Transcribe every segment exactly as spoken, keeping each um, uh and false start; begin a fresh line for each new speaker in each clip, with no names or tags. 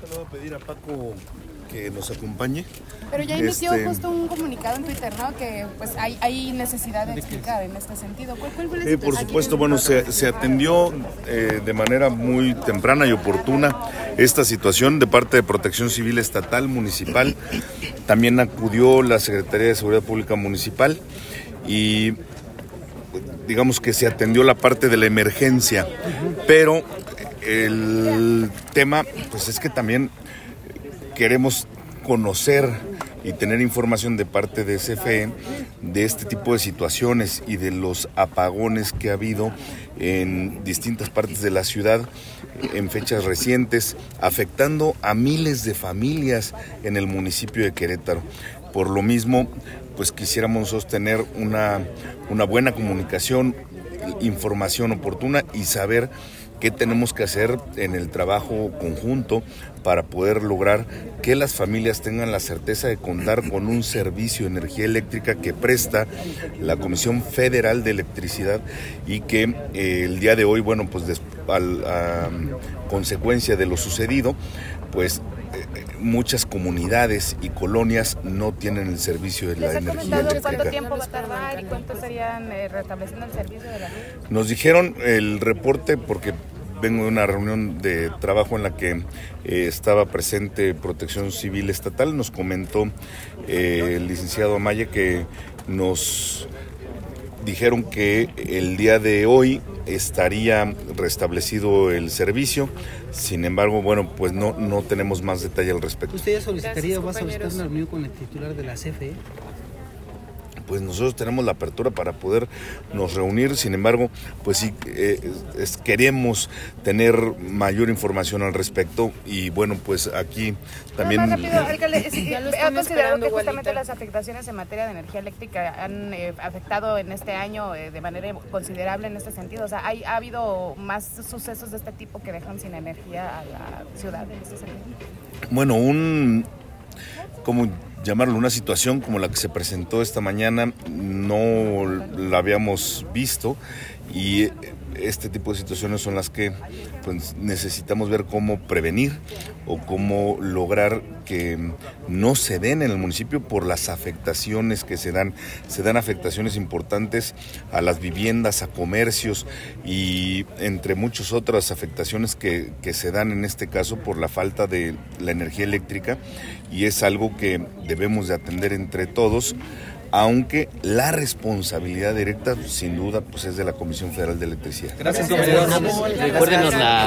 Ahorita le voy a pedir a Paco que nos acompañe.
Pero ya emitió
este...
justo un comunicado en Twitter, ¿no? Que pues hay, hay necesidad de explicar en este sentido. ¿Cuál, cuál fue la
eh, por supuesto, bueno, se, se atendió eh, de manera muy temprana y oportuna esta situación de parte de Protección Civil Estatal, Municipal. También acudió la Secretaría de Seguridad Pública Municipal y digamos que se atendió la parte de la emergencia, pero el tema pues es que también queremos conocer y tener información de parte de C F E de este tipo de situaciones y de los apagones que ha habido en distintas partes de la ciudad en fechas recientes, afectando a miles de familias en el municipio de Querétaro. Por lo mismo, pues quisiéramos sostener una, una buena comunicación, información oportuna y saber qué tenemos que hacer en el trabajo conjunto para poder lograr que las familias tengan la certeza de contar con un servicio de energía eléctrica que presta la Comisión Federal de Electricidad y que eh, el día de hoy, bueno, pues des, al, a consecuencia de lo sucedido, pues eh, muchas comunidades y colonias no tienen el servicio de la energía eléctrica.
¿Cuánto tiempo va a tardar y cuánto serían eh, restableciendo el servicio de la luz?
Nos dijeron el reporte, porque vengo de una reunión de trabajo en la que eh, estaba presente Protección Civil Estatal, nos comentó eh, el licenciado Amaya que nos dijeron que el día de hoy estaría restablecido el servicio. Sin embargo, bueno, pues no, no tenemos más detalle al respecto.
¿Usted ya solicitaría o va a solicitar una reunión con el titular de la C F E?
Pues nosotros tenemos la apertura para poder nos reunir, sin embargo, pues sí eh, es, queremos tener mayor información al respecto y bueno, pues aquí también...
No, más rápido, alcalde, sí, ¿ha considerado que justamente las afectaciones en materia de energía eléctrica han eh, afectado en este año eh, de manera considerable en este sentido? O sea, ¿hay, ¿ha habido más sucesos de este tipo que dejan sin energía a la ciudad en este sentido?
Bueno, un... como llamarlo, una situación como la que se presentó esta mañana, no la habíamos visto y este tipo de situaciones son las que pues, necesitamos ver cómo prevenir o cómo lograr que no se den en el municipio por las afectaciones que se dan. Se dan afectaciones importantes a las viviendas, a comercios y entre muchas otras afectaciones que, que se dan en este caso por la falta de la energía eléctrica y es algo que debemos de atender entre todos, aunque la responsabilidad directa, sin duda, pues es de la Comisión Federal de Electricidad.
Gracias, compañeros. Recuérdenos la...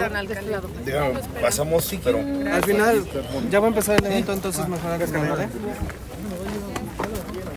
Digamos, pasamos, pero...
Al final, ya va a empezar el evento, entonces mejor hagas cambiar, ¿eh?